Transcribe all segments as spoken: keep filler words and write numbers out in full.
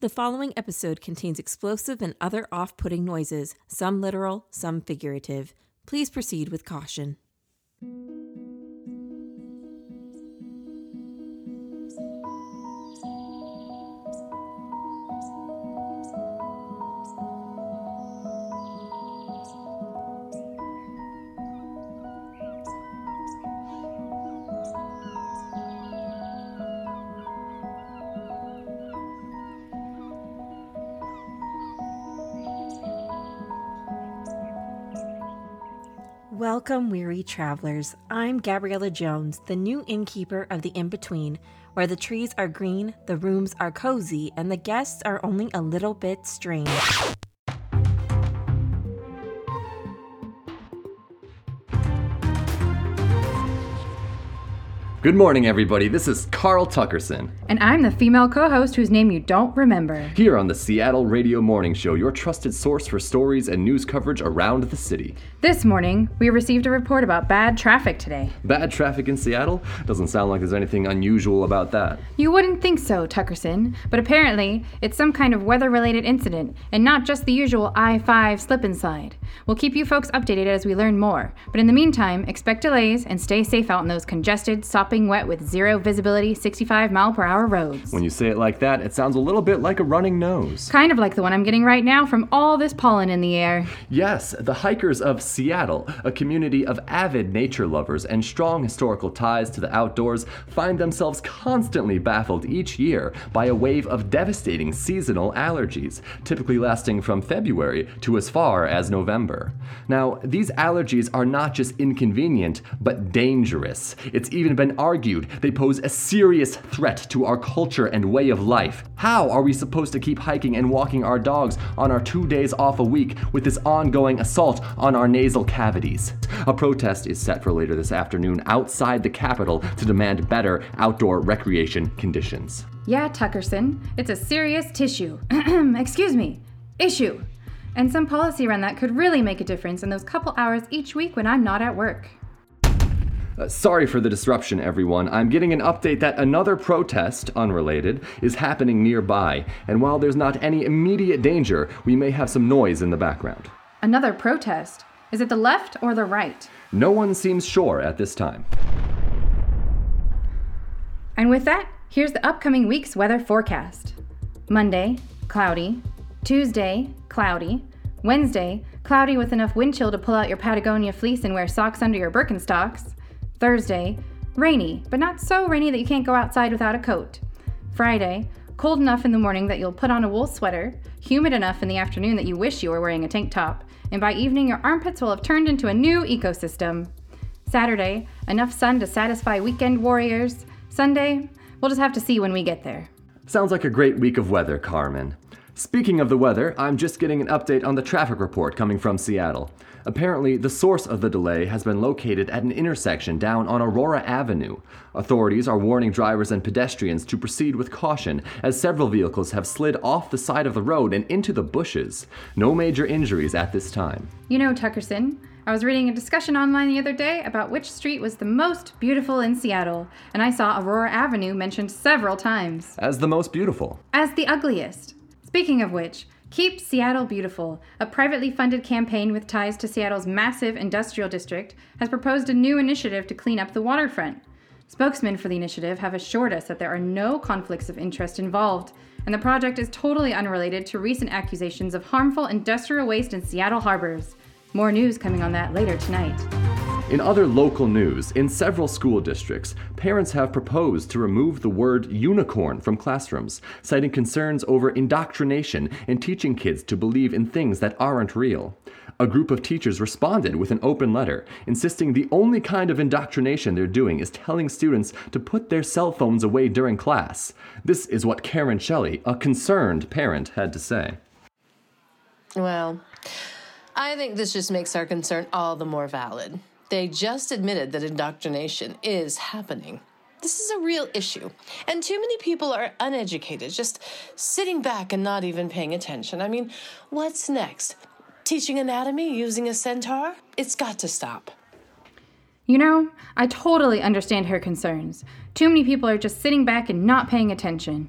The following episode contains explosive and other off-putting noises, some literal, some figurative. Please proceed with caution. Welcome, weary travelers. I'm Gabriella Jones, the new innkeeper of the In-Between, where the trees are green, the rooms are cozy, and the guests are only a little bit strange. Good morning, everybody. This is Carl Tuckerson. And I'm the female co-host whose name you don't remember. Here on the Seattle Radio Morning Show, your trusted source for stories and news coverage around the city. This morning, we received a report about bad traffic today. Bad traffic in Seattle? Doesn't sound like there's anything unusual about that. You wouldn't think so, Tuckerson, but apparently it's some kind of weather-related incident, and not just the usual I five slip and slide. We'll keep you folks updated as we learn more, but in the meantime, expect delays and stay safe out in those congested, sopping wet with zero visibility, sixty-five mile per hour roads. When you say it like that, it sounds a little bit like a running nose. Kind of like the one I'm getting right now from all this pollen in the air. Yes, the hikers of Seattle, a community of avid nature lovers and strong historical ties to the outdoors, find themselves constantly baffled each year by a wave of devastating seasonal allergies, typically lasting from February to as far as November. Now, these allergies are not just inconvenient, but dangerous. It's even been argued they pose a serious threat to our culture and way of life. How are we supposed to keep hiking and walking our dogs on our two days off a week with this ongoing assault on our nasal cavities? A protest is set for later this afternoon outside the Capitol to demand better outdoor recreation conditions. Yeah, Tuckerson, it's a serious tissue. Excuse me, issue. And some policy around that could really make a difference in those couple hours each week when I'm not at work. Uh, sorry for the disruption, everyone. I'm getting an update that another protest, unrelated, is happening nearby, and while there's not any immediate danger, we may have some noise in the background. Another protest? Is it the left or the right? No one seems sure at this time. And with that, here's the upcoming week's weather forecast. Monday, cloudy. Tuesday, cloudy. Wednesday, cloudy with enough wind chill to pull out your Patagonia fleece and wear socks under your Birkenstocks. Thursday, rainy, but not so rainy that you can't go outside without a coat. Friday, cold enough in the morning that you'll put on a wool sweater, humid enough in the afternoon that you wish you were wearing a tank top, and by evening your armpits will have turned into a new ecosystem. Saturday, enough sun to satisfy weekend warriors. Sunday, we'll just have to see when we get there. Sounds like a great week of weather, Carmen. Speaking of the weather, I'm just getting an update on the traffic report coming from Seattle. Apparently, the source of the delay has been located at an intersection down on Aurora Avenue. Authorities are warning drivers and pedestrians to proceed with caution, as several vehicles have slid off the side of the road and into the bushes. No major injuries at this time. You know, Tuckerson, I was reading a discussion online the other day about which street was the most beautiful in Seattle, and I saw Aurora Avenue mentioned several times. As the most beautiful. As the ugliest. Speaking of which, Keep Seattle Beautiful, a privately funded campaign with ties to Seattle's massive industrial district, has proposed a new initiative to clean up the waterfront. Spokesmen for the initiative have assured us that there are no conflicts of interest involved, and the project is totally unrelated to recent accusations of harmful industrial waste in Seattle harbors. More news coming on that later tonight. In other local news, in several school districts, parents have proposed to remove the word unicorn from classrooms, citing concerns over indoctrination and teaching kids to believe in things that aren't real. A group of teachers responded with an open letter, insisting the only kind of indoctrination they're doing is telling students to put their cell phones away during class. This is what Karen Shelley, a concerned parent, had to say. Well, I think this just makes our concern all the more valid. They just admitted that indoctrination is happening. This is a real issue, and too many people are uneducated, just sitting back and not even paying attention. I mean, what's next? Teaching anatomy using a centaur? It's got to stop. You know, I totally understand her concerns. Too many people are just sitting back and not paying attention.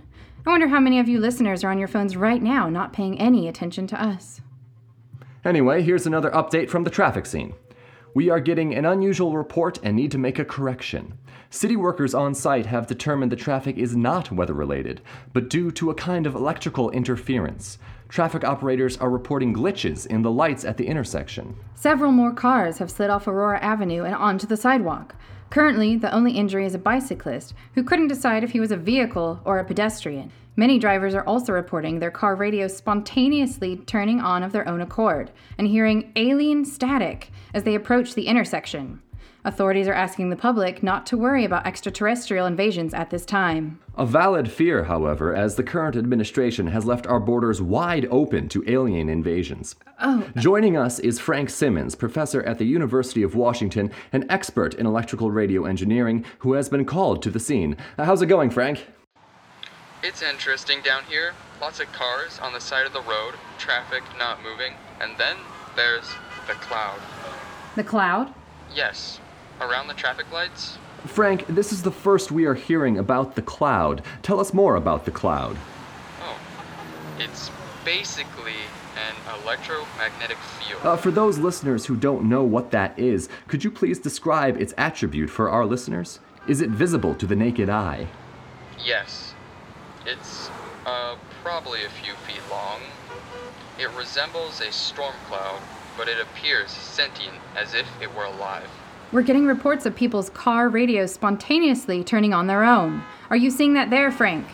I wonder how many of you listeners are on your phones right now not paying any attention to us. Anyway, here's another update from the traffic scene. We are getting an unusual report and need to make a correction. City workers on site have determined the traffic is not weather-related, but due to a kind of electrical interference. Traffic operators are reporting glitches in the lights at the intersection. Several more cars have slid off Aurora Avenue and onto the sidewalk. Currently, the only injury is a bicyclist who couldn't decide if he was a vehicle or a pedestrian. Many drivers are also reporting their car radios spontaneously turning on of their own accord and hearing alien static as they approach the intersection. Authorities are asking the public not to worry about extraterrestrial invasions at this time. A valid fear, however, as the current administration has left our borders wide open to alien invasions. Oh. Joining us is Frank Simmons, professor at the University of Washington, an expert in electrical radio engineering, who has been called to the scene. Uh, how's it going, Frank? It's interesting down here. Lots of cars on the side of the road, traffic not moving, and then there's the cloud. The cloud? Yes. Around the traffic lights? Frank, this is the first we are hearing about the cloud. Tell us more about the cloud. Oh. It's basically an electromagnetic field. Uh, for those listeners who don't know what that is, could you please describe its attribute for our listeners? Is it visible to the naked eye? Yes. It's uh, probably a few feet long. It resembles a storm cloud, but it appears sentient as if it were alive. We're getting reports of people's car radios spontaneously turning on their own. Are you seeing that there, Frank?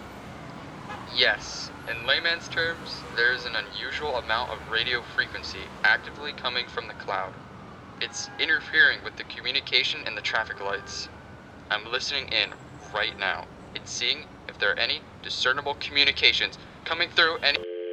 Yes. In layman's terms, there's an unusual amount of radio frequency actively coming from the cloud. It's interfering with the communication in the traffic lights. I'm listening in right now. It's seeing if there are any discernible communications coming through any...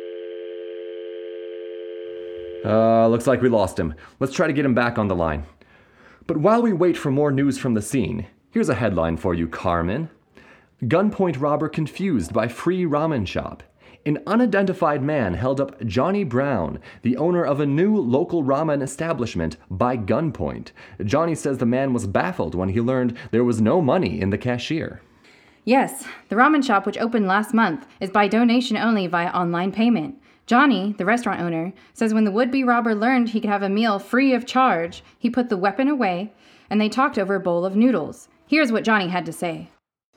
Uh, looks like we lost him. Let's try to get him back on the line. But while we wait for more news from the scene, here's a headline for you, Carmen. Gunpoint robber confused by free ramen shop. An unidentified man held up Johnny Brown, the owner of a new local ramen establishment, by gunpoint. Johnny says the man was baffled when he learned there was no money in the cashier. Yes, the ramen shop, which opened last month, is by donation only via online payment. Johnny, the restaurant owner, says when the would-be robber learned he could have a meal free of charge, he put the weapon away, and they talked over a bowl of noodles. Here's what Johnny had to say.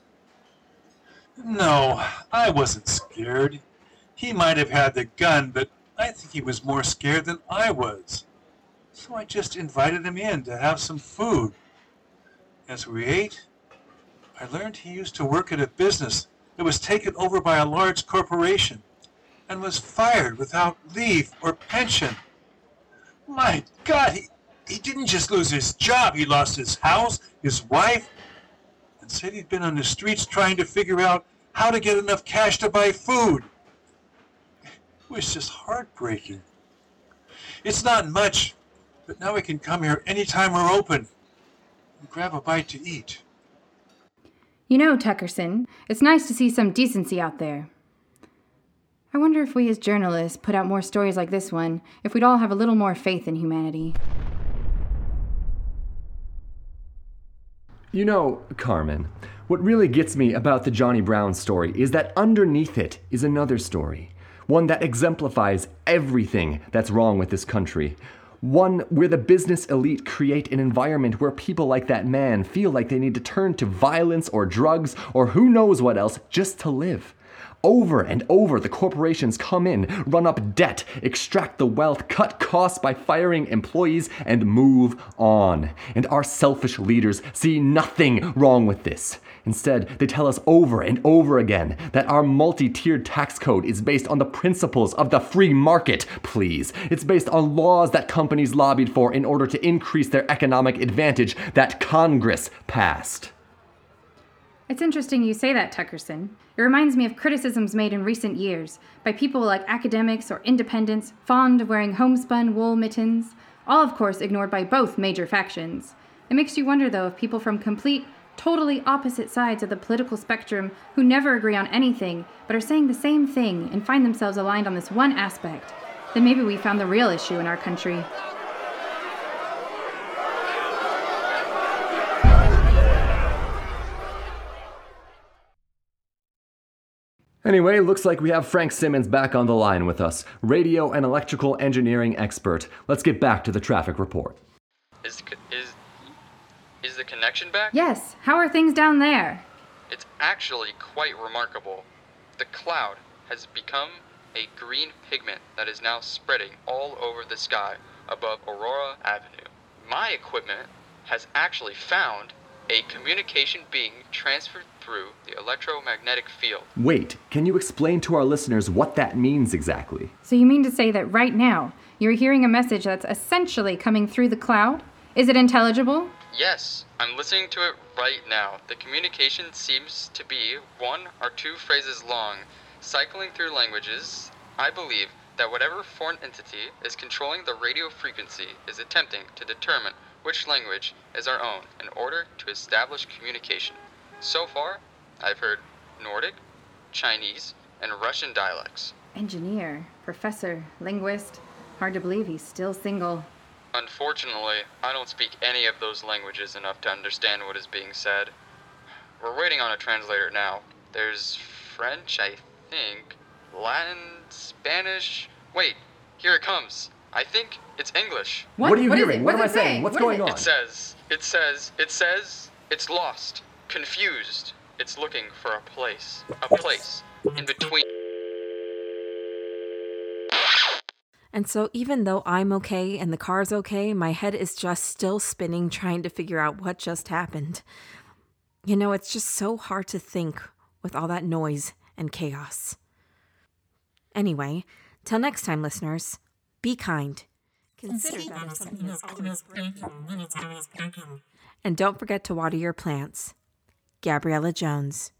No, I wasn't scared. He might have had the gun, but I think he was more scared than I was. So I just invited him in to have some food. As we ate, I learned he used to work at a business that was taken over by a large corporation and was fired without leave or pension. My God, he, he didn't just lose his job, he lost his house, his wife, and said he'd been on the streets trying to figure out how to get enough cash to buy food. It was just heartbreaking. It's not much, but now we can come here anytime we're open and grab a bite to eat. You know, Tuckerson, it's nice to see some decency out there. I wonder if we as journalists put out more stories like this one, if we'd all have a little more faith in humanity. You know, Carmen, what really gets me about the Johnny Brown story is that underneath it is another story. One that exemplifies everything that's wrong with this country. One where the business elite create an environment where people like that man feel like they need to turn to violence or drugs or who knows what else just to live. Over and over, the corporations come in, run up debt, extract the wealth, cut costs by firing employees, and move on. And our selfish leaders see nothing wrong with this. Instead, they tell us over and over again that our multi-tiered tax code is based on the principles of the free market, please. It's based on laws that companies lobbied for in order to increase their economic advantage that Congress passed. It's interesting you say that, Tuckerson. It reminds me of criticisms made in recent years by people like academics or independents fond of wearing homespun wool mittens, all of course ignored by both major factions. It makes you wonder, though, if people from complete, totally opposite sides of the political spectrum who never agree on anything but are saying the same thing and find themselves aligned on this one aspect, then maybe we found the real issue in our country. Anyway, looks like we have Frank Simmons back on the line with us, radio and electrical engineering expert. Let's get back to the traffic report. Is is is the connection back? Yes, how are things down there? It's actually quite remarkable. The cloud has become a green pigment that is now spreading all over the sky above Aurora Avenue. My equipment has actually found a communication being transferred through the electromagnetic field. Wait, can you explain to our listeners what that means exactly? So you mean to say that right now, you're hearing a message that's essentially coming through the cloud? Is it intelligible? Yes, I'm listening to it right now. The communication seems to be one or two phrases long, cycling through languages. I believe that whatever foreign entity is controlling the radio frequency is attempting to determine which language is our own in order to establish communication. So far, I've heard Nordic, Chinese, and Russian dialects. Engineer, professor, linguist. Hard to believe he's still single. Unfortunately, I don't speak any of those languages enough to understand what is being said. We're waiting on a translator now. There's French, I think, Latin, Spanish. Wait, here it comes. I think it's English. What, what are you what hearing? What am I What's it saying? saying? What's What going is on? It says, it says, it says, it's lost, confused. It's looking for a place, a place in between. And so even though I'm okay and the car's okay, my head is just still spinning trying to figure out what just happened. You know, it's just so hard to think with all that noise and chaos. Anyway, till next time, listeners, be kind. Consider that if something is always breaking, then it's always broken. And don't forget to water your plants. Gabriella Jones.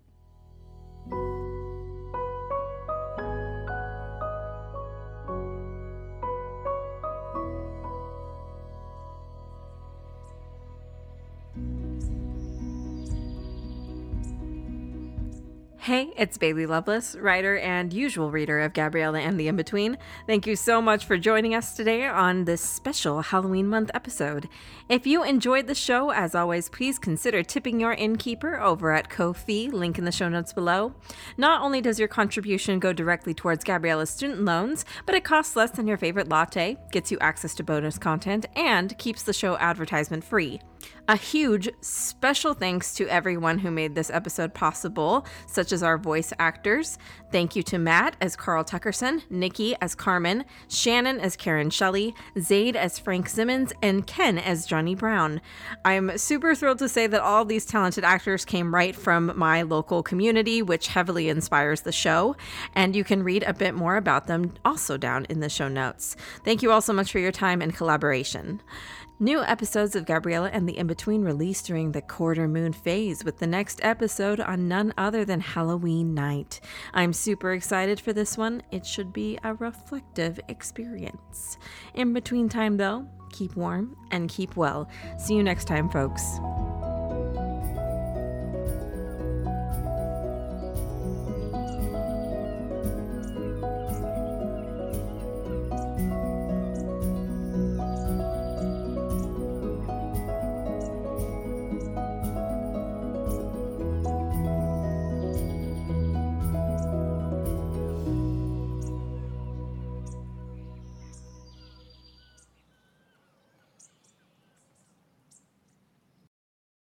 Hey, it's Bailey Loveless, writer and usual reader of Gabriella and the In-Between. Thank you so much for joining us today on this special Halloween month episode. If you enjoyed the show, as always, please consider tipping your innkeeper over at Ko-fi, link in the show notes below. Not only does your contribution go directly towards Gabriella's student loans, but it costs less than your favorite latte, gets you access to bonus content, and keeps the show advertisement free. A huge special thanks to everyone who made this episode possible, such as our voice actors. Thank you to Matt as Carl Tuckerson, Nikki as Carmen, Shannon as Karen Shelley, Zaid as Frank Simmons, and Ken as Johnny Brown. I'm super thrilled to say that all of these talented actors came right from my local community, which heavily inspires the show, and you can read a bit more about them also down in the show notes. Thank you all so much for your time and collaboration. New episodes of Gabriella and the In-Between release during the quarter moon phase, with the next episode on none other than Halloween night. I'm super excited for this one. It should be a reflective experience. In between time, though, keep warm and keep well. See you next time, folks.